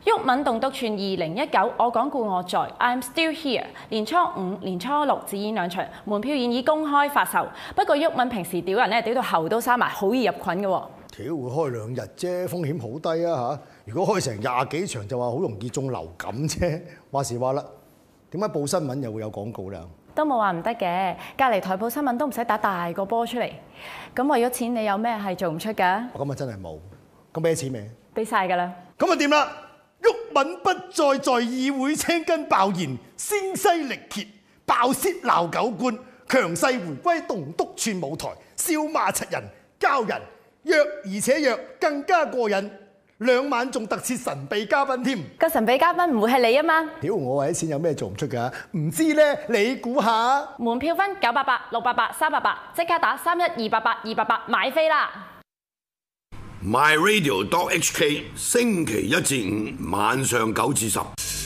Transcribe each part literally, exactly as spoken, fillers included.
毓民棟篤串二零一九，我講故我在 ，I'm still here。年初五、年初六只演兩場，門票現已公開發售。不過毓民平時屌人咧，屌到喉都沙埋，好易入菌嘅喎。 屌會開兩日啫，風險好低啊嚇！如果開成廿幾場就話好容易中流感啫。話時話啦，點解報新聞又會有廣告咧？ 都冇話唔得嘅，隔離台報新聞都唔使打大個波出嚟。咁為咗錢，你有咩係做唔出㗎？ 我今日真係冇。咁俾錢未？ 俾晒㗎啦。 咁啊掂啦！毓民不再在議會青筋爆現，聲嘶力竭，爆泄鬧狗官，強勢回歸棟篤串舞台，笑罵柒人，交人約而且約，更加過癮。兩晚仲特設神秘嘉賓添。 個神秘嘉賓唔會係你啊嘛？ 屌我為啲錢有咩做唔出㗎？唔知咧，你估下？ 門票分九八八、六八八、三八八，即刻打三一二八八二八八買飛啦！ My Radio dot H K 星期一至五晚上九至十，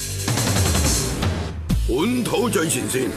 本土最前線。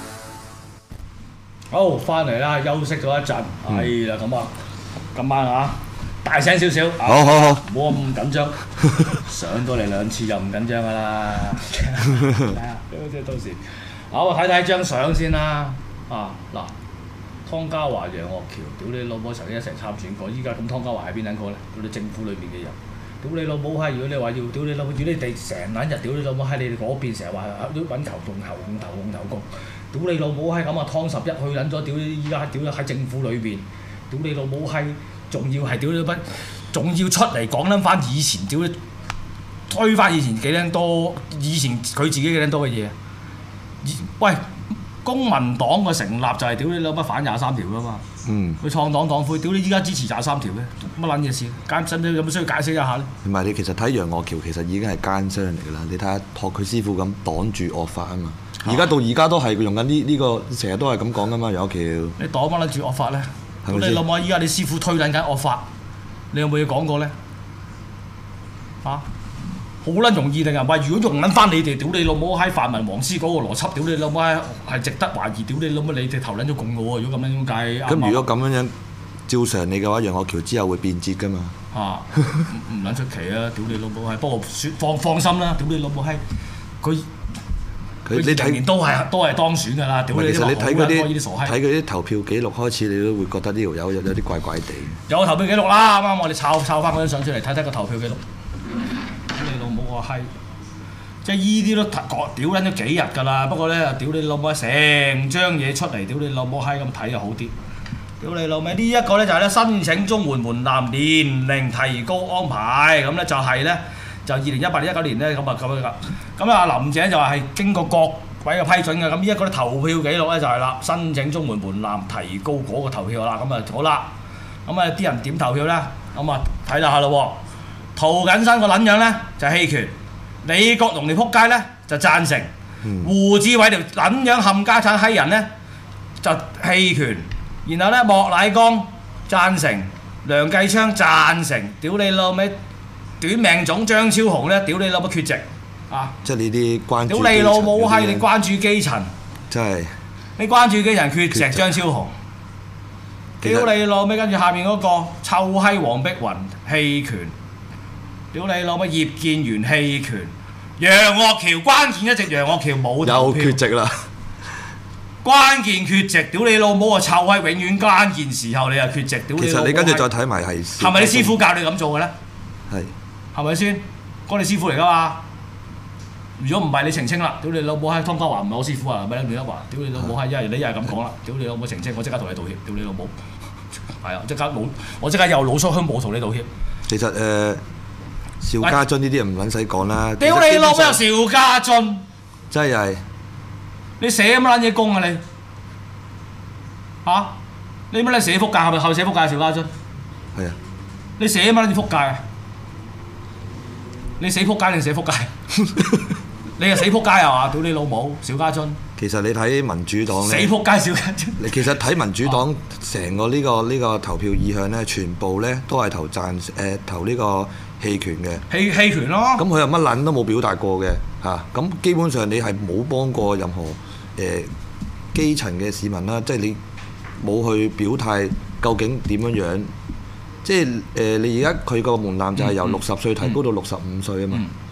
好，翻嚟啦，休息咗一陣，係啦咁啊，今晚啊，大聲少少， 好好好， 唔好咁緊張，上到嚟兩次就唔緊張噶啦，即係到時，好睇睇張相先啦，啊嗱。湯家驊、楊岳橋，屌你老母曾經一齊參選過，依家咁湯家驊係邊撚個咧？屌你政府裏面嘅人，屌你老母閪！如果你話要屌你老母，如果你哋成撚日屌你老母閪，你哋嗰邊成日話揾頭共頭共頭共頭共，屌你老母閪咁啊！湯十一去撚咗，屌你依家屌你喺政府裏邊，屌你老母閪，仲要係屌你乜？仲要出嚟講撚翻以前屌你推翻以前幾撚多，以前佢自己幾撚多嘅嘢，喂！公民黨嘅成立就係屌你老乜反廿三條噶嘛， 嗯， 佢創黨黨魁，屌你依家支持廿三條嘅，乜撚嘢事？艱辛有冇需要解釋一下咧？ 同埋你其實睇楊岳橋其實已經係奸商嚟㗎啦，你睇下學佢師傅咁擋住惡法啊嘛，而家到而家都係用緊呢呢個，成日都係咁講㗎嘛，楊岳橋。你擋乜撚住惡法咧？屌你老母！依家你師傅推緊緊惡法，你有冇嘢講過咧？嚇、啊？好撚容易定係話，如果用撚翻你哋，屌你老母喺泛民黃絲嗰個邏輯，屌你老母係值得懷疑，屌你老母你哋投撚咗共嘅喎，如果咁樣點解？ 咁如果咁樣樣照常你嘅話，楊岳橋之後會變節㗎嘛？ 啊，唔撚出奇啊！屌你老母係，不過放放心啦，屌你老母係，佢佢你睇年都係都係當選㗎啦，屌你！ 其實你睇嗰啲傻閪， 睇嗰啲投票記錄開始，你都會覺得呢條友有有啲怪怪地。 有投票記錄啦，啱啱我哋抄抄翻嗰張相出嚟睇睇個投票記錄。係，即係依啲都屌撚咗幾日㗎啦。不過咧，屌你老母成張嘢出嚟，屌你老母閪咁睇就好啲。屌你老味呢一個咧就係咧申請綜援門檻年齡提高安排，咁咧就係咧就二零一八年一九年咧咁啊咁樣㗎。咁啊林鄭就話係經過各位嘅批准嘅。咁呢一個咧投票記錄咧就係啦，申請綜援門檻提高嗰個投票啦。咁啊好啦，咁啊啲人點投票咧？咁啊睇下咯喎。涂謹申個撚樣咧就棄權，李國龍條撲街咧就贊成，嗯、胡志偉條撚樣冚家產閪人咧就棄權，然後咧莫乃光贊成，梁繼昌贊成，屌你老味短命種張超雄咧，屌你老母缺席啊！ 即係呢啲關注， 屌你老母閪，你關注基層， 真係你關注基層缺席張超雄，屌你老味，跟住下面嗰個臭閪黃碧雲棄權。屌你老母葉建源棄權，楊岳橋關鍵一席楊岳橋冇投票， 有缺席啦。 關鍵缺席，屌你老母啊！臭閪，永遠關鍵時候你又缺席，屌你老母！ 其實你跟住再睇埋係係咪你師傅教你咁做嘅咧？ 係係咪先？嗰你師傅嚟噶嘛？如果唔係你澄清啦，屌你老母閪！湯家驊唔係我師傅啊，咪亂一話，屌你老母閪！一係你又係咁講啦，屌你老母澄清，我即刻同你道歉，屌你老母！係啊，即刻老我即刻又老粗香冇同你道歉。 其實誒。呃邵家臻呢啲唔撚使講啦！ 屌你老母又邵家臻， 真係你寫乜撚嘢工啊你？嚇、啊？你乜撚寫福界係咪後寫福界邵家臻？ 係啊！ 你寫乜撚嘢福界啊？你死福界定寫福界？你係死福界係嘛？屌你老母邵家臻！ 其實你睇民主黨咧， 死福界邵家臻。 你其實睇民主黨成個呢、呢個呢、呢個投票意向咧，全部咧都係投贊誒、呃、投呢個棄權嘅。棄棄權咯。咁佢又乜撚都冇表達過嘅嚇，咁、啊、基本上你係冇幫過任何誒、呃、基層嘅市民啦，即係你冇去表態究竟點樣樣，即係誒、呃、你而家佢個門檻就係由六十歲提高到六十五歲啊嘛。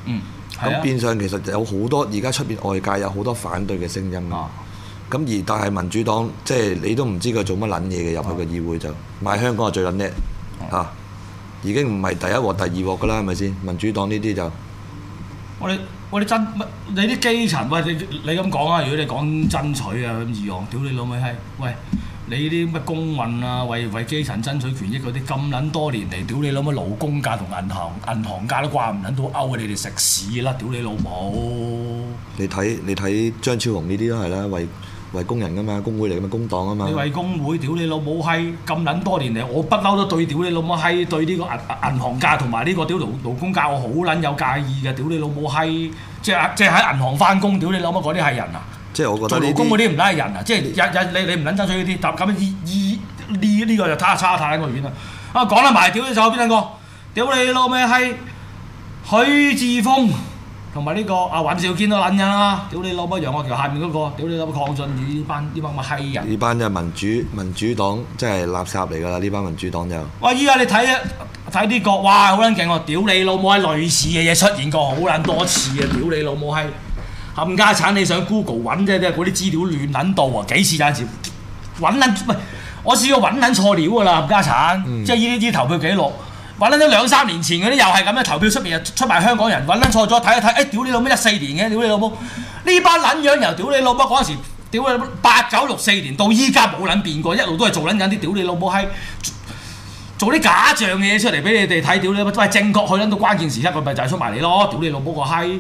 嗯， 咁變相其實有好多而家出邊外界有好多反對嘅聲音啊。咁而但係民主黨即係你都唔知佢做乜撚嘢嘅，入去個議會就賣香港係最撚叻嚇，已經唔係第一鑊第二鑊㗎啦，係咪先？民主黨呢啲就我哋我哋爭你啲基層，喂你你咁講啊！如果你講爭取啊咁義昂，屌你老味閪！喂你啲乜工運啊，為為基層爭取權益嗰啲咁撚多年嚟，屌你老母勞工界同銀行銀行界都掛唔撚到勾啊！你哋食屎啦！屌你老母！ 你睇你睇張超雄呢啲都係啦，為為工人㗎嘛，工會嚟㗎嘛，工黨啊嘛。 你為工會屌你老母閪咁撚多年嚟，我不嬲都對屌你老母閪對呢個銀銀行界同埋呢個屌勞勞工界我好撚有介意嘅，屌你老母閪！即係即係喺銀行翻工，屌你老母嗰啲係人啊！ 即係我覺得做勞工嗰啲唔係人啊！即係日日你你唔撚爭取呢啲，咁咁依依呢呢個就差差太撚個遠啦！啊講得埋屌你就邊兩個？屌你老味閪許智峰同埋呢個阿尹兆堅都撚人啦！屌你老母楊岳橋下面嗰個，屌你老母鄺俊宇呢班呢班咁嘅閪人！ 呢班就民主民主黨真係垃圾嚟㗎啦！呢班民主黨就哇！依家你睇啊睇啲國，哇好撚勁喎！屌你老母閪類似嘅嘢出現過好撚多次啊！屌你老母閪冚家產！你上 Google 揾啫，嗰啲資料亂撚到啊！幾次有陣時揾撚喂，我試過揾撚錯料㗎啦！冚家產，嗯、即係呢啲投票記錄。揾撚咗兩三年前嗰啲又係咁嘅投票出面又出埋香港人揾撚錯咗睇一睇，誒、哎、屌你老母一四年嘅，屌你老母呢班撚樣由屌你老母嗰陣時，屌你老母八九六四年到依家冇撚變過，一路都係做撚緊啲屌你老母閪做啲假象嘅嘢出嚟俾你哋睇，屌你老母都係正確去撚到關鍵時刻，佢咪就係出埋你咯，屌你老母個閪！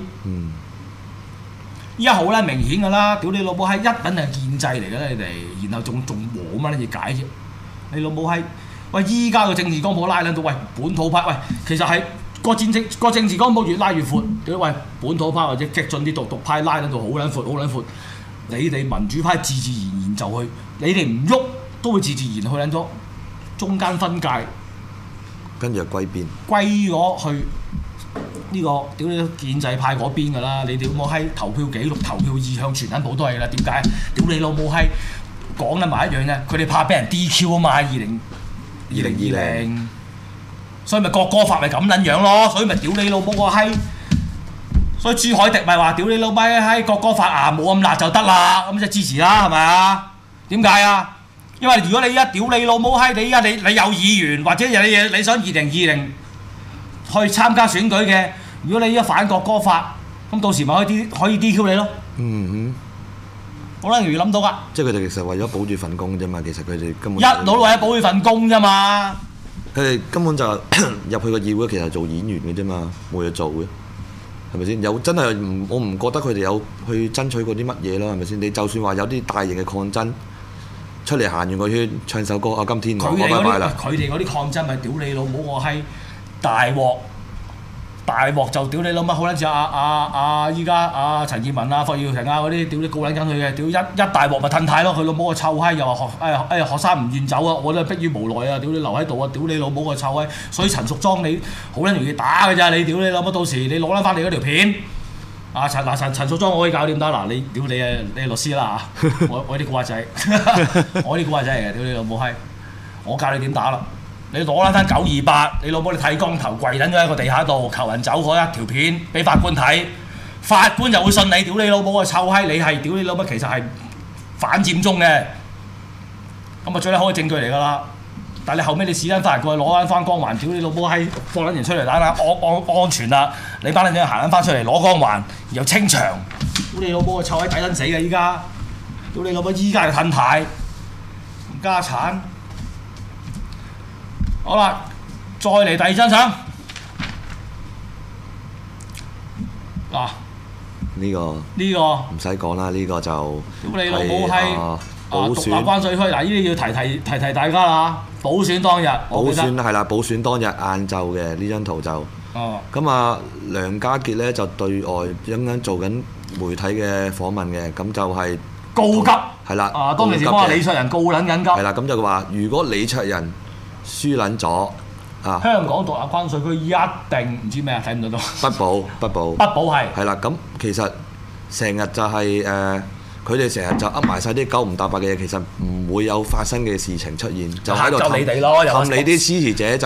依家好撚明顯㗎啦，屌你老母閪一撚係建制嚟㗎啦你哋，然後仲仲和乜嘢解啫？你老母閪！喂！依家個政治光譜拉撚到，喂本土派，喂其實係個政政個政治光譜越拉越闊，屌喂本土派或者激進啲獨獨派拉撚到好撚闊，好撚闊。你哋民主派自自然然就去，你哋唔喐都會自自然去撚咗中間分界， 跟住就歸邊， 歸咗去呢、這個屌你建制派嗰邊㗎啦！你屌老母閪投票記錄、投票意向全撚部都係㗎啦，點解？屌你老母閪講得埋一樣啫，佢哋怕俾人 D Q 啊嘛，二零。二零二零，所以咪國歌法咪咁撚樣咯，所以咪屌你老母個閪，所以朱凱廸咪話屌你老母閪國歌法啊冇咁辣就得啦，咁即係支持啦，係咪啊？點解啊？因為如果你而家屌你老母閪，你而家你你有議員或者有嘢你想二零二零去參加選舉嘅，如果你而家反國歌法，咁到時咪可以 D 可以 D Q 你咯。嗯哼。好啦，容易諗到㗎。 即係佢哋其實為咗保住份工啫嘛，其實佢哋根本一路為咗保住份工啫嘛。 佢哋根本就入去個議會，其實做演員嘅啫嘛，冇嘢做嘅，係咪先？有真係唔，我唔覺得佢哋有去爭取過啲乜嘢咯，係咪先？你就算話有啲大型嘅抗爭，出嚟行完個圈，唱首歌啊，今天我拜拜啦。 佢哋嗰啲抗爭咪屌你老母我閪大鑊！大鑊就屌你老母，好撚似阿阿阿依家阿陳健民啊、霍耀庭啊嗰啲，屌你告撚緊佢嘅，屌一一大鑊咪褪太咯，佢老母個臭閪又話學誒誒學生唔願走啊，我都係迫於無奈啊，屌你留喺度啊，屌你老母個臭閪，所以陳淑莊你好撚容易打㗎咋，你屌你老母到時你攞撚翻你嗰條片，啊陳嗱陳陳淑莊我可以搞掂得嗱，你屌你啊你係律師啦嚇，我我啲古惑仔，我啲古惑仔嚟嘅，屌你老母閪，我教你點打啦。你攞撚翻九二八，你老母你睇光頭跪撚咗喺個地下度求人走嗰一條片俾法官睇，法官就會信你，屌你老母個臭閪，你係屌你老母其實係反佔中嘅，咁啊最好嘅證據嚟㗎啦。但係你後尾你試撚翻人過去攞撚翻光環，屌你老母閪放撚完出嚟打打安安安全啦，你班撚仔行撚翻出嚟攞光環，又清場，屌你老母個臭閪抵撚死㗎依家，屌你老母依家就褪軚，家產。好啦，再嚟第二張相。嗱， 呢個呢個唔使講啦，呢個就屌你老母閪啊！獨立關稅區嗱，呢啲要提提提提大家啦。補選當日， 補選係啦，補選當日晏晝嘅呢張圖就。哦。咁啊，梁家傑咧就對外咁樣做緊媒體嘅訪問嘅，咁就係告急。係啦。 啊，當其時講李卓人告撚緊急。 係啦，咁就話如果李卓人輸撚咗啊！ 香港獨立關稅區一定唔知咩啊，睇唔到到。 不保不保。 不保係。 係啦，咁其實成日就係、是、誒，佢哋成日就噏埋晒啲九唔搭八嘅嘢，其實唔會有發生嘅事情出現，就喺度氹你哋咯，氹你啲支持者就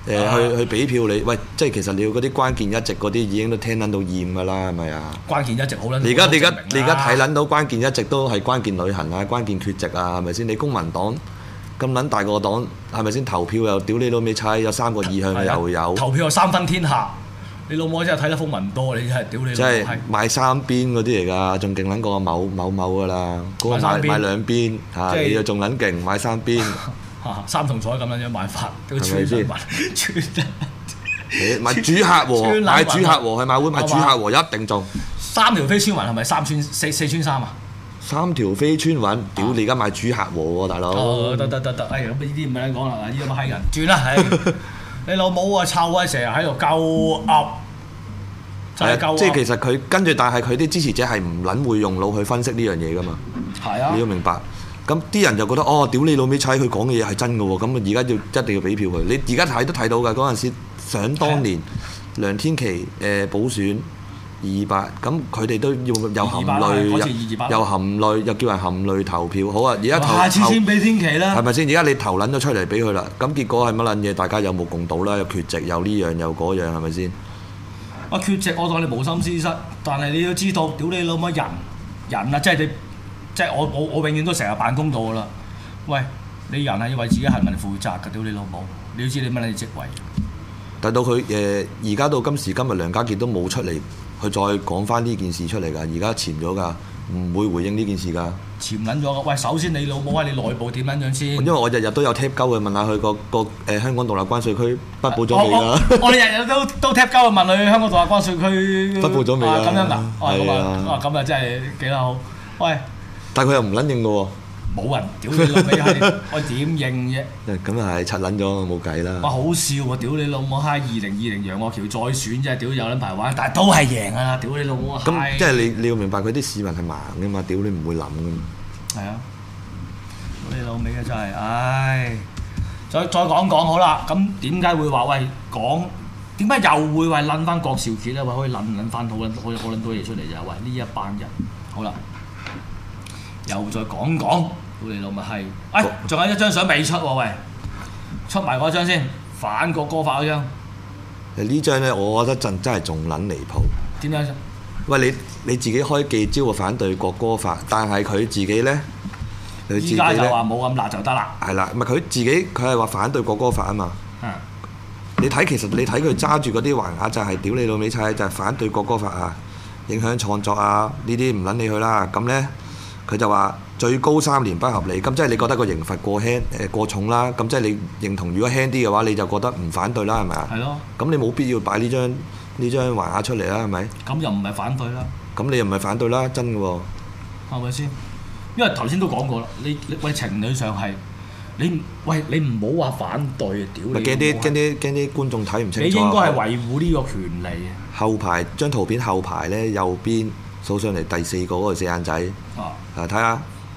誒、呃、去去俾票你，喂，即係其實你要嗰啲關鍵一席嗰啲已經都聽撚到厭㗎啦，係咪啊？ 關鍵一席好撚， 你而家你而家你而家睇撚到關鍵一席都係關鍵旅行啊，關鍵缺席啊，係咪先？你公民黨咁撚大個黨，係咪先？投票又屌你老味猜，有三個意向又有投票又三分天下，你老母真係睇得風雲多，你真係屌你老母！ 即係買三邊嗰啲嚟㗎，仲勁撚過某某某㗎啦，嗰個買買兩邊嚇，你又仲撚勁買三邊。 三重彩咁樣樣買法，都串撚埋，串買主客和，買主客和去馬會買主客和一定中。 三條飛穿雲係咪三穿四四穿三啊？ 三條飛穿雲，屌你而家買主客和喎，大佬。 哦，得得得得，哎呀，咁呢啲唔係你講啦，呢啲咁嘅閪人，轉啦，係你老母啊臭啊，成日喺度鳩噏，真係鳩噏。 即係其實佢跟住，但係佢啲支持者係唔撚會用腦去分析呢樣嘢㗎嘛。 係啊， 你要明白。咁啲人就覺得哦，屌你老味猜佢講嘅嘢係真嘅喎，咁啊而家要一定要俾票佢。你而家睇都睇到㗎，嗰陣時想當年梁天琦誒補選二百，咁佢哋都要又含淚，又含淚，又叫人含淚投票。好啊，而家投下次先俾天琦啦， 係咪先？而家你投撚咗出嚟俾佢啦，咁結果係乜撚嘢？大家有目共睹啦，又缺席，又呢樣又嗰樣，係咪先？ 啊缺席，我當你無心之失，但係你要知道，屌你老母人人啊，即係你。即係我我我永遠都成日辦公道㗎啦！喂，你人係要為自己行為負責㗎，屌你老母！你要知你乜嘢職位？ 但到佢誒而家到今時今日，梁家傑都冇出嚟去再講翻呢件事出嚟㗎，而家潛咗㗎，唔會回應呢件事㗎。 潛撚咗㗎！喂，首先你老母喺你內部點撚樣先？ 因為我日日都有 tap 鳩佢問下佢個個誒香港獨立關稅區北部咗未㗎？ 我哋日日都都 tap 鳩佢問佢香港獨立關稅區北部咗未啊？ 咁樣㗎？ 係啊！ 啊咁啊真係幾好！喂！ 但係佢又唔撚應嘅喎， 冇人屌你老味閪，我點應啫？ 咁啊係，柒撚咗冇計啦。 哇！好笑喎，屌你老母閪！二零二零楊岳橋再選真係屌有撚排玩，但係都係贏啊！屌你老母閪！ 咁即係你你要明白佢啲市民係盲嘅嘛，屌你唔會諗嘅嘛。 係啊，屌你老味嘅真係，唉！再再講講好啦，咁點解會話喂講？點解又會話撚翻郭兆傑咧？話可以撚撚翻好撚好好撚多嘢出嚟就係喂呢一班人，好啦。又再講講，屌你老母閪！哎，仲有一張相未出喎，喂，出埋嗰張先，反國歌法嗰張。 誒呢張咧，我覺得真真係仲撚離譜。 點樣？ 喂，你你自己開記招反對國歌法，但係佢自己咧，佢自己咧， 依家就話冇咁辣就得啦。 係啦，唔係佢自己，佢係話反對國歌法啊嘛。 嗯。 你睇其實你睇佢揸住嗰啲橫額就係屌你老味猜，就係反對國歌法啊，影響創作啊，呢啲唔撚理佢啦。咁咧。佢就話最高三年不合理，咁即係你覺得個刑罰過輕誒過重啦，咁即係你認同如果輕啲嘅話，你就覺得唔反對啦，係咪啊？係咯。咁你冇必要擺呢張呢張橫額出嚟啦，係咪？ 咁又唔係反對啦。 咁你又唔係反對啦，真嘅喎。 係咪先？因為頭先都講過啦，你你喂情侶上係你喂你唔好話反對啊，屌你！ 驚啲驚啲驚啲觀眾睇唔清楚。 你應該係維護呢個權利啊。 後排張圖片後排咧右邊。數上嚟第四個嗰個四眼仔，啊睇下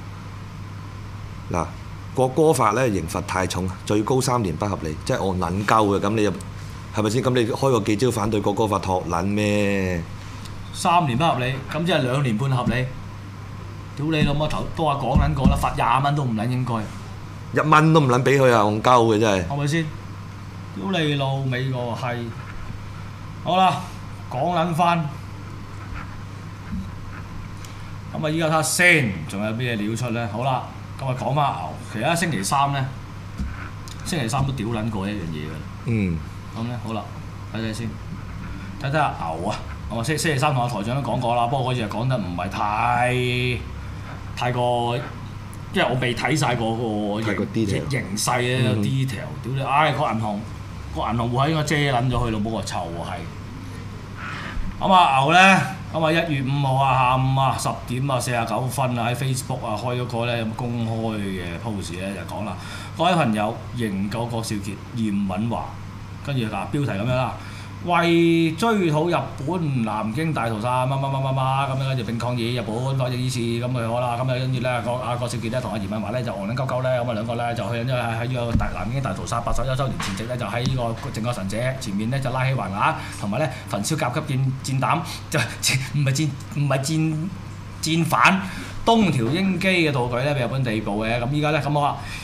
嗱國歌法咧刑罰太重，最高三年不合理，即係我撚鳩嘅，咁你又係咪先？咁你開個記招反對國歌法托撚咩？ 三年不合理，咁即係兩年半合理。屌你老母頭都話講撚過啦，罰廿蚊都唔撚應該， 一蚊都唔撚俾佢啊！戇鳩嘅真係。 係咪先？屌你老味個閪！好啦，講撚翻。咁啊！依家睇下先，仲有咩料出咧？好啦，咁啊講翻牛。其實星期三咧，星期三都屌撚過一樣嘢㗎啦。嗯。咁咧好啦，睇睇先，睇睇下牛啊！我話星星期三同阿台長都講過啦，不過嗰次係講得唔係太太過，因為我未睇晒個個形形勢咧個 detail。屌你！唉，個銀行個銀行戶口應該遮撚咗佢咯，冇個臭喎係。咁啊牛咧，咁啊一月五號啊下午啊十點啊四十九分啊喺 Facebook 啊開咗個咧有公開嘅 post 咧就講啦，各位朋友營救郭兆傑嚴敏華，跟住嗱標題咁樣啦，為追討日本南京大屠殺乜乜乜乜乜咁樣，跟住並抗議日本多隻意思咁咪好啦，咁啊跟住咧郭阿郭兆傑咧同阿嚴敏華咧就戇撚鳩鳩咧，咁啊兩個咧就去咗喺呢個大南京大屠殺八十一週年前夕咧，就喺呢個靖國神社前面咧就拉起橫額，同埋咧焚燒甲級戰戰膽，就唔係戰唔係戰戰犯東條英機嘅道具咧被日本逮捕嘅，咁依家咧咁我話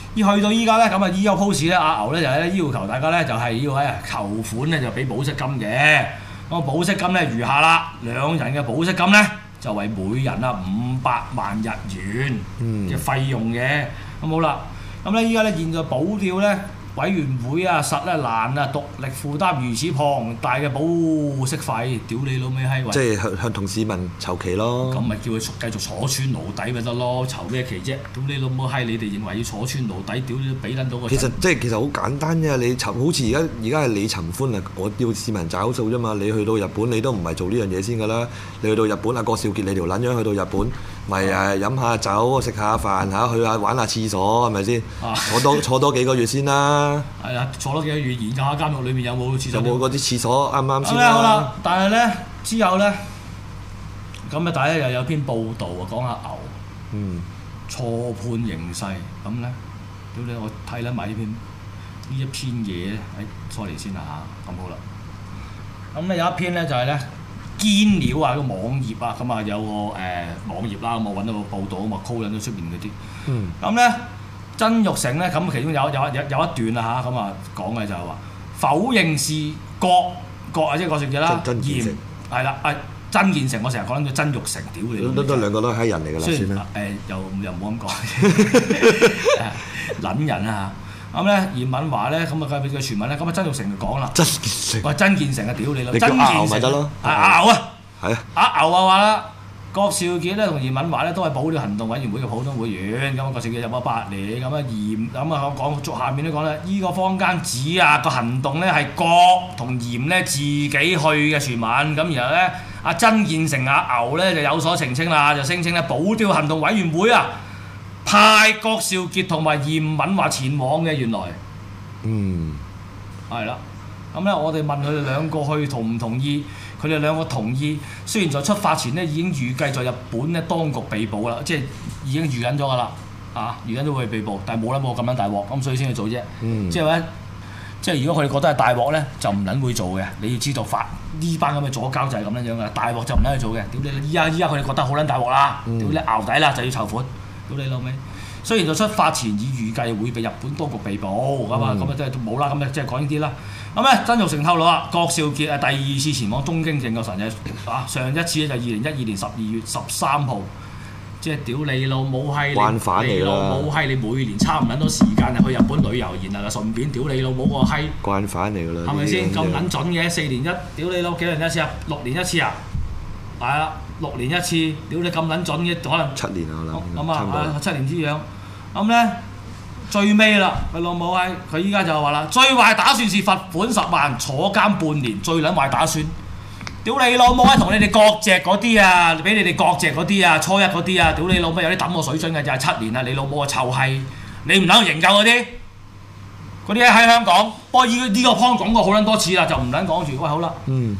依去到依家咧，咁啊依個 post 咧，阿牛咧就係咧要求大家咧就係要喺籌款咧就俾保釋金嘅。咁保釋金咧如下啦，兩人嘅保釋金咧就為每人啊五百萬日元嘅費用嘅。咁好啦，咁咧依家咧現在保釣咧。委員會啊，實咧難啊，獨力負擔如此龐大嘅保釋費，屌你老味閪！ 即係向向同市民籌期咯。 咁咪叫佢繼續坐穿牢底咪得咯？籌咩期啫？屌你老母閪！你哋認為要坐穿牢底，屌你俾撚到個。其實即係其實好簡單啫，你尋好似而家而家係你尋歡啊，我要市民找數啫嘛。你去到日本你都唔係做呢樣嘢先㗎啦。你去到日本啊，郭少傑你條撚樣去到日本，咪誒飲下酒、食下飯嚇，去下玩下廁所係咪先？坐多坐多幾個月先啦。 係啊，坐多幾個月研究下監獄裏面有冇廁所。 有冇嗰啲廁所啱唔啱先啦？好啦，但係咧之後咧，咁啊，大家又有篇報道啊，講下牛，嗯，錯判形勢，咁咧，屌你，我睇撚埋呢篇呢一篇嘢咧，誒，sorry先啦嚇，咁好啦。咁咧有一篇咧就係咧堅料啊個網頁啊，咁啊有個誒、呃、網頁啦，咁我揾到個報道啊嘛 call 緊咗出面嗰啲，嗯，咁咧。曾鈺成咧，咁其中有有有有一段啦嚇，咁啊講嘅就係話否認是郭郭啊，即係郭少傑啦，嚴係啦，啊曾建成，我成日講緊佢曾鈺成，屌你！ 都都兩個都係人嚟㗎啦，算啦。 誒又又唔好咁講，撚人啊嚇！咁咧嚴敏華咧，咁啊佢佢傳聞咧，咁啊曾鈺成就講啦， 曾建成， 喂曾建成啊，屌你啦！ 你叫阿牛咪得咯， 阿牛啊， 係啊， 阿牛啊話啦。郭少傑咧同嚴敏華咧都係保釣行動委員會嘅普通會員，咁啊郭少傑入咗八年，咁啊嚴咁啊講續下面都講啦，依、這個坊間指啊個行動咧係郭同嚴咧自己去嘅傳聞，咁然後咧阿曾建成阿牛咧就有所澄清啦，就聲稱咧保釣行動委員會啊派郭少傑同埋嚴敏華前往嘅，原來嗯係啦，咁咧我哋問佢哋兩個去同唔同意？佢哋兩個同意，雖然在出發前咧已經預計在日本咧當局被捕啦，即係已經預緊咗噶啦，啊預緊咗會被捕，但係冇諗過咁撚大鑊，咁所以先去做啫。嗯、即係咧，即係如果佢哋覺得係大鑊咧，就唔撚會做嘅。你要知道法呢班咁嘅左膠就係咁樣樣噶，大鑊就唔撚去做嘅。屌你！依家依家佢哋覺得好撚大鑊啦，屌你淆底啦，就要籌款，屌你老味！雖然在出發前已預計會被日本當局被捕，咁啊咁啊即係冇啦，咁啊即係講呢啲啦。咁咧，曾鈺成透露啊，郭少傑啊第二次前往東京證個神嘅啊，上一次咧就二零一二年十二月十三號，即係屌你老母閪，你老母閪，你每年差唔撚多時間就去日本旅遊，然後就順便屌你老母個閪， 慣犯嚟㗎啦， 係咪先咁撚準嘅？四年一，屌你老幾年一次啊？六年一次啊？係啊，六年一次，屌你咁撚準嘅，可能七年啊，我諗， 咁啊，七年之癢，咁咧。最尾啦，佢老母閪，佢依家就話啦，最壞打算是罰款十萬，坐監半年，最撚壞打算。屌你老母閪，同你哋割席嗰啲啊，俾你哋割席嗰啲啊，初一嗰啲啊，屌你老母有啲抌我水樽嘅就係七年啊，你老母啊臭閪，你唔撚去營救嗰啲，嗰啲喺香港，不過依呢個 point 講過好撚多次啦，就唔撚講住。喂，好啦，嗯，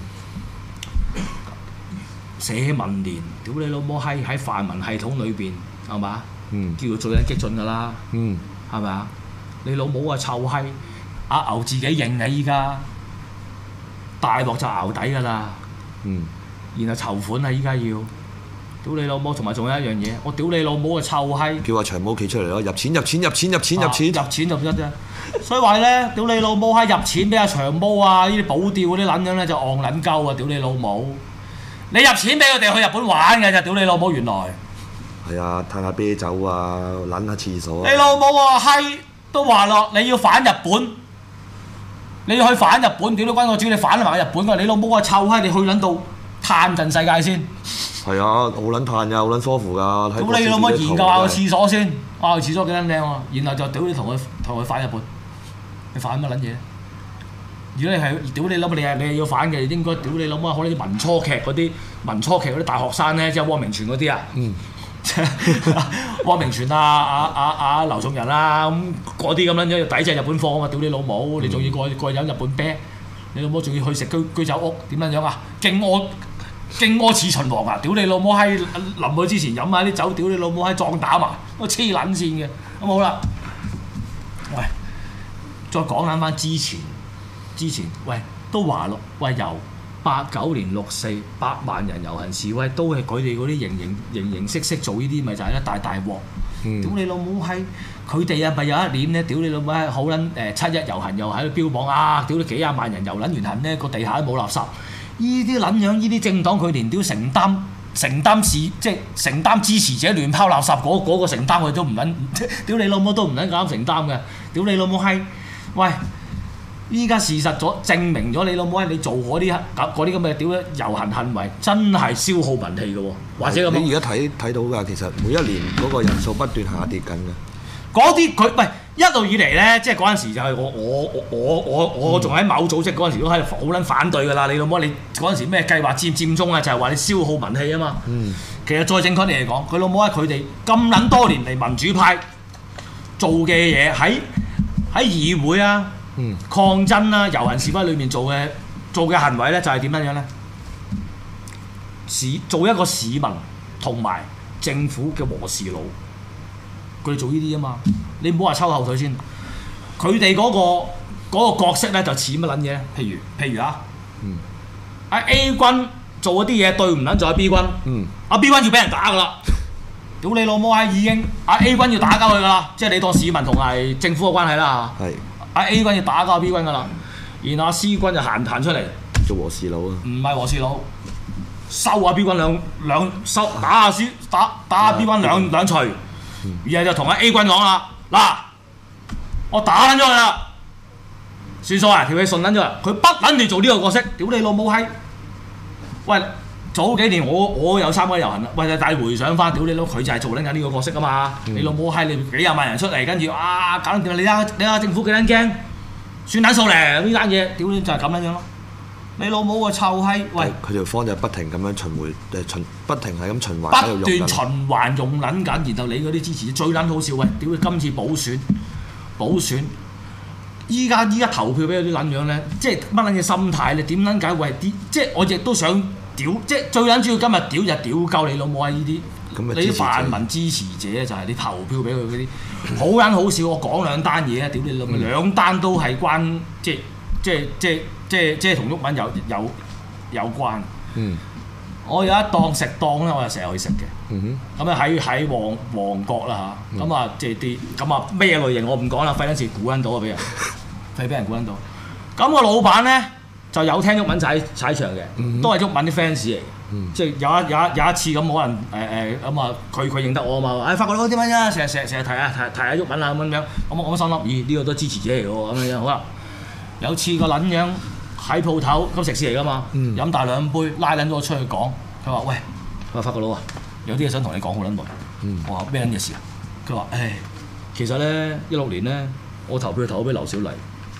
社民連，屌你老母閪喺泛民系統裏邊係嘛？嗯，叫做最撚激進㗎啦，嗯。係咪啊？你老母啊臭閪！阿牛自己認嘅依家，大鑊就淆底㗎啦。嗯。然後籌款啊！依家要，屌你老母！同埋仲有一樣嘢，我屌你老母啊臭閪！ 叫阿長毛企出嚟咯，入錢入錢入錢入錢入錢。 入錢就唔得啫。所以話咧，屌你老母閪入錢俾阿長毛啊！呢啲保釣嗰啲撚樣咧就戇撚鳩啊！屌你老母！你入錢俾佢哋去日本玩嘅咋？屌你老母原來。 係啊，嘆下啤酒啊，撚下廁所啊！ 你老母啊，閪都話咯，你要反日本，你要去反日本，屌你關我主，你反埋日本㗎！你老母啊，臭閪，你去撚到嘆盡世界先。 係啊，好撚嘆㗎，好撚舒服㗎。 咁你老母研究下個廁所先，啊廁所幾撚靚喎，然後就屌你同佢同佢反日本，你反乜撚嘢？如果你係屌你老母，你係你係要反嘅，應該屌你老母，可能啲民初劇嗰啲民初劇嗰啲大學生咧，即係汪明荃嗰啲啊。嗯。汪明荃啊、阿阿阿劉松仁啊，咁嗰啲咁樣樣抵制日本貨啊嘛！屌你老母，你仲要過過去飲日本啤，你老母仲要去食居居酒屋，點樣樣啊？勁屙勁屙似秦王啊！屌你老母閪，臨去之前飲下啲酒，屌你老母閪壯膽啊！我黐撚線嘅，咁好啦。喂，再講緊翻之前，之前喂都話咯，喂由八九年六四百萬人遊行示威，都係佢哋嗰啲形形形形色色做呢啲，咪就係一大大鑊。 屌你老母閪！佢哋啊咪有一年咧，屌你老母閪好撚誒七一遊行又喺度標榜啊！屌你幾廿萬人遊撚完行咧，個地下都冇垃圾。依啲撚樣，依啲政黨佢連屌承擔承擔事即係承擔支持者亂拋垃圾嗰嗰個承擔佢都唔撚，屌你老母都唔撚敢承擔嘅。屌你老母閪！喂！依家事實咗證明咗你老母閪，你做嗰啲嗰啲咁嘅屌遊行行為，真係消耗民氣嘅喎，或者咁。 你而家睇睇到㗎，其實每一年嗰個人數不斷下跌緊嘅。 嗰啲佢喂一路以嚟咧，即係嗰陣時就係我我我我我仲喺某組織嗰陣時都喺度好撚反對㗎啦！你老母你嗰陣時咩計劃佔佔中啊？就係話你消耗民氣啊嘛。嗯。其實再正確啲嚟講，佢老母閪佢哋咁撚多年嚟民主派做嘅嘢喺喺議會啊。嗯、抗爭啦、啊，遊行示威裏面做嘅做嘅行為咧，就係點樣樣咧？市做一個市民同埋政府嘅和事佬，佢哋做呢啲啊嘛。你唔好話抽後腿先，佢哋嗰個嗰個角色咧就似乜撚嘢？譬如譬如啊，阿、嗯、A 軍做嗰啲嘢對唔撚就阿 B 軍，阿、嗯啊、B 軍要俾人打噶啦。屌你老母閪，已經阿 A 軍要打交佢噶啦，即係你當市民同埋政府嘅關係啦嚇。阿 A 軍要打交 B 軍噶啦，然後阿 C 軍就行彈出嚟做和事佬啊！ 唔係和事佬，收阿 B 軍兩兩收打阿 C 打打阿 B 軍兩兩錘，然後就同阿 A 軍講啦：嗱，我打撚咗佢啦，算數啊！條氣順撚咗啦，佢不撚住做呢個角色，屌你老母閪！喂，早幾年我我有參加遊行啦，喂，但係回想翻，屌你老，佢就係做緊緊呢個角色啊嘛！嗯、你老母閪，你幾廿萬人出嚟，跟住啊搞掂，你睇你睇政府幾撚驚，算撚數嚟呢單嘢，屌你就係咁樣樣咯！你老母個臭閪，喂！佢條方就不停咁樣循環誒循，不停係咁循環不斷循環用撚緊，然後你嗰啲支持者最撚好笑，喂！屌你今次補選補選，依家依家投票俾嗰啲撚樣咧，即係乜撚嘅心態咧？點撚解為啲？即係我亦都想。屌，即係最緊主要今日屌就屌鳩你老母啊！呢啲你啲泛民支持者就係你投票俾佢嗰啲，好撚好笑。我講兩單嘢啊！屌你老母，兩單都係關即係即係即係即係即係同毓民有有有關。嗯，我有一檔食檔咧，我就成日去食嘅。嗯哼，咁啊喺喺旺旺角啦嚇，咁啊即係啲咁啊咩類型我唔講啦，費撚事估撚到啊俾人，費俾人估撚到。咁個老闆咧。就有聽毓民踩踩場嘅，嗯、都係毓民啲 fans 嚟嘅，嗯、即係有一有一有一次咁可能誒誒咁啊，佢、呃、佢認得我啊嘛，誒、哎、發覺到點樣啫？成日成日成日提啊提提下毓民啊咁樣，咁我我心諗，咦呢、這個都支持者嚟嘅喎咁樣，好啦，有次個撚樣喺鋪頭咁食肆嚟㗎嘛，飲、嗯、大兩杯，拉撚咗我出去講，佢話喂，佢話發覺佬啊，有啲嘢想同你講好撚耐，嗯、我話咩撚嘅事啊？佢話誒，其實咧一六年咧，我投票投俾劉小麗，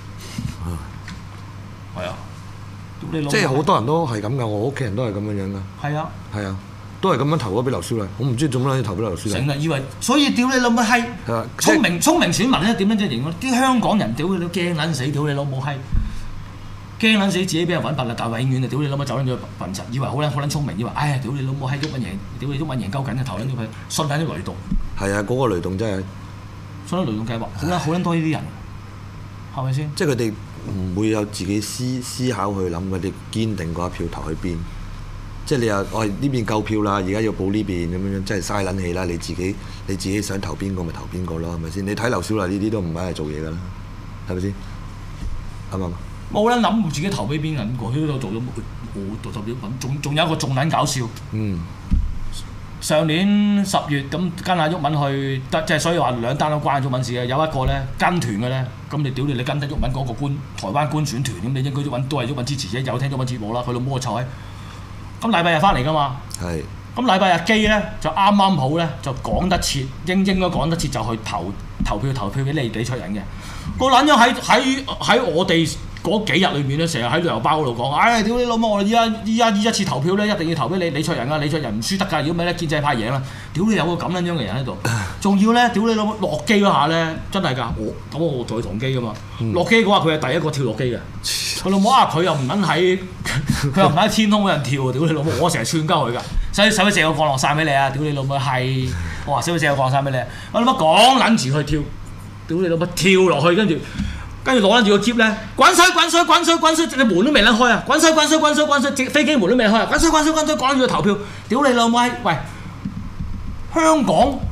係啊。 即係好多人都係咁噶，我屋企人都係咁樣樣噶。係啊，係啊，都係咁樣投咗俾劉小麗。我唔知做乜嘢投俾劉小麗。 成日以為，所以屌你老母閪！聰明聰明選民咧點樣即係形容？啲香港人屌你都驚撚死，屌你老母閪！驚撚死自己俾人揾笨啦，但係永遠就屌你老母走撚咗笨柒，以為好撚好撚聰明，以為哎呀屌你老母閪毓民贏，屌你毓民贏鳩緊嘅投撚咗佢，信緊啲雷動。係啊， 嗰、嗰個雷動真係信緊雷動計劃，好撚好撚多呢啲人，係咪先？ 即係佢哋。唔會有自己思思考去諗，佢哋堅定嗰一票投去邊。即係你話我係呢邊夠票啦，而家要報呢邊咁樣，真係嘥撚氣啦！你自己你自己想投邊個咪投邊個咯，係咪先？你睇劉小麗呢啲都唔係係做嘢㗎啦，係咪先？啱唔啱？ 冇撚諗自己投俾邊個，我喺度做咗冇做投票品，仲仲有一個仲撚搞笑。嗯。上年十月咁跟阿毓民去，即係所以話兩單都關毓民事嘅。有一個咧跟團嘅咧，咁你屌你，你跟得毓民嗰個官台灣官選團，咁你應該毓民都係毓民支持者，有聽毓民節目啦，佢老母個臭閪。咁禮拜日翻嚟㗎嘛？係是。咁禮拜日機咧就啱啱好咧，就趕得切，應應該趕得切就去投投票投票俾李李卓人嘅。個撚樣喺喺喺我哋嗰幾日裏面咧，成日喺旅遊包嗰度講，唉、哎，屌你老母！我哋依家依家依一次投票咧，一定要投俾你李卓人啊！李卓人唔輸得㗎，如果唔係咧，建制派贏啦！屌你有個咁撚樣嘅人喺度，仲要咧，屌你老母落機嗰下咧，真係㗎！我咁我在同機㗎嘛，落機嗰下佢係第一個跳落機嘅。佢老母啊！佢又唔撚喺，佢又唔喺天空嗰陣跳喎！屌你老母！我成日串鳩佢㗎，使使唔使借個降落傘俾你啊？屌你老母係！我話使唔使借個降落傘俾你？我老母講撚住去跳，屌你老母跳落去，跟住。跟住攞撚住個篋咧，滾水滾水滾水滾水，你門都未撚開啊！滾水滾水滾水滾水，隻飛機門都未開啊！滾水滾水滾水，趕住去投票，屌你老母閪！喂，香港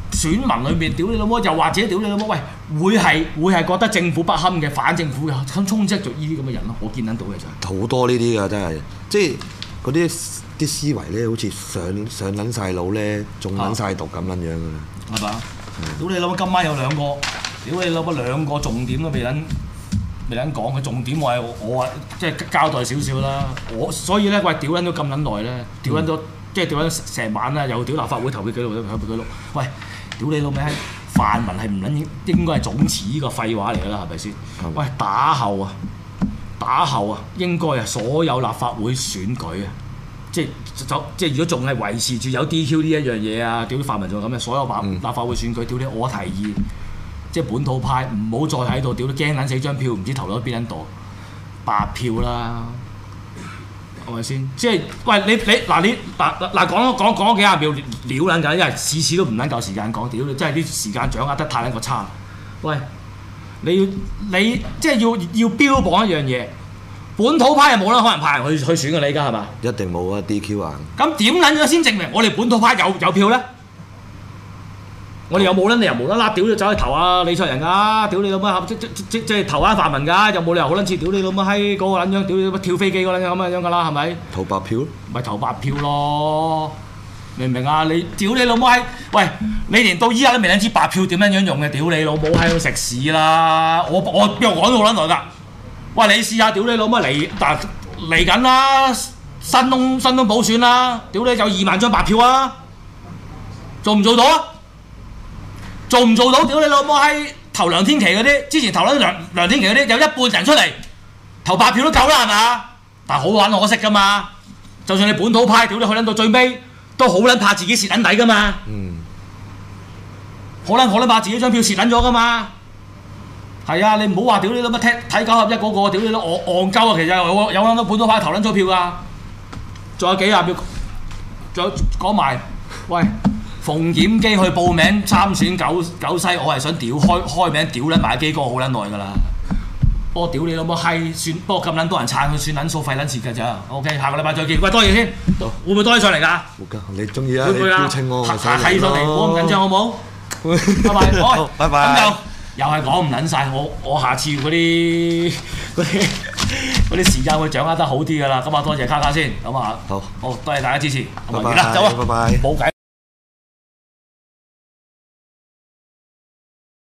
選民裏面屌你老母，又或者屌你老母，喂，會係會係覺得政府不堪嘅反政府嘅，咁充斥住呢啲咁嘅人咯，我見得到嘅就係、 好多呢啲㗎，真係，即係嗰啲啲思維咧，好似上上撚晒腦咧，仲撚晒毒咁撚樣㗎啦， 係嘛？屌你老母，今晚有兩個，屌你老母兩個重點都未撚未撚講，佢重點我係我啊，即係交代少少啦。我所以咧，喂，屌撚咗咁撚耐咧，屌撚咗即係屌撚成晚啦，又屌立法會投票記錄，投票記錄，喂！屌你老味，泛民係唔撚應該係總辭呢個廢話嚟㗎啦，係咪先？ 嗯、 喂，打後啊，打後啊，應該啊，所有立法會選舉啊，即係就即係如果仲係維持住有 D Q 呢一樣嘢啊，屌啲泛民仲咁嘅，所有立立法會選舉，屌你，我提議，即係本土派唔好再喺度，屌你驚撚死張票，唔知投咗邊撚度，白票啦。係咪先？即係喂你你嗱你嗱嗱講講講幾廿秒料撚緊，因為次次都唔撚夠時間講，屌你真係啲時間掌握得太撚個差。喂，你要你即係要要標榜一樣嘢，本土派係冇啦，可能派人去去選嘅，你而家係嘛？ 一定冇啊 D Q 硬。 咁點撚咗先證明我哋本土派有有票咧？我哋有冇撚理由無啦啦屌咗走去投啊李卓人啊？屌你老母即即即即係投下泛民㗎，又冇理由好撚似屌你老母閪嗰個撚樣，屌你老母跳飛機嗰撚樣咁嘅樣㗎啦，係咪？ 投白票咯， 咪投白票咯，明唔明啊？你屌你老母閪！喂，你連到依家都未撚知白票點樣樣用嘅，屌你老母喺度食屎啦！我我邊度講到好撚耐㗎？喂，你試下屌你老母嚟嗱嚟緊啦，新東新東補選啦，屌你有二萬張白票啊，做唔做到啊？做唔做到？屌你老母閪！投梁天琦嗰啲，之前投咗梁梁天琦嗰啲，有一半人出嚟投白票都夠啦，係嘛？但係好撚可惜㗎嘛！就算你本土派，屌你去撚到最尾，都好撚怕自己蝕撚底㗎嘛。嗯。好撚好撚怕自己張票蝕撚咗㗎嘛。係啊，你唔好話屌你老母踢睇九合一嗰個，屌你老戇戇鳩啊！其實有有撚到本土派投撚咗票㗎。仲有幾廿票，仲有講埋，喂。馮檢基去報名參選九九西，我係想屌開開名屌撚埋基哥好撚耐㗎啦。不過屌你老母閪算，不過咁撚多人撐佢算撚數費撚蝕㗎咋。OK， 下個禮拜再見。喂，多謝先，會唔會多啲上嚟㗎？ 會㗎，你中意啊？ 會唔會啊？ 邀請我咪上嚟咯。我咁緊張好冇？拜拜。好， 拜拜。 咁又又係講唔撚晒，我我下次嗰啲嗰啲嗰啲時間會掌握得好啲㗎啦。咁啊，多謝卡卡先，咁啊，好，好多謝大家支持。 拜拜。 啦，走啊， 拜拜。 冇計。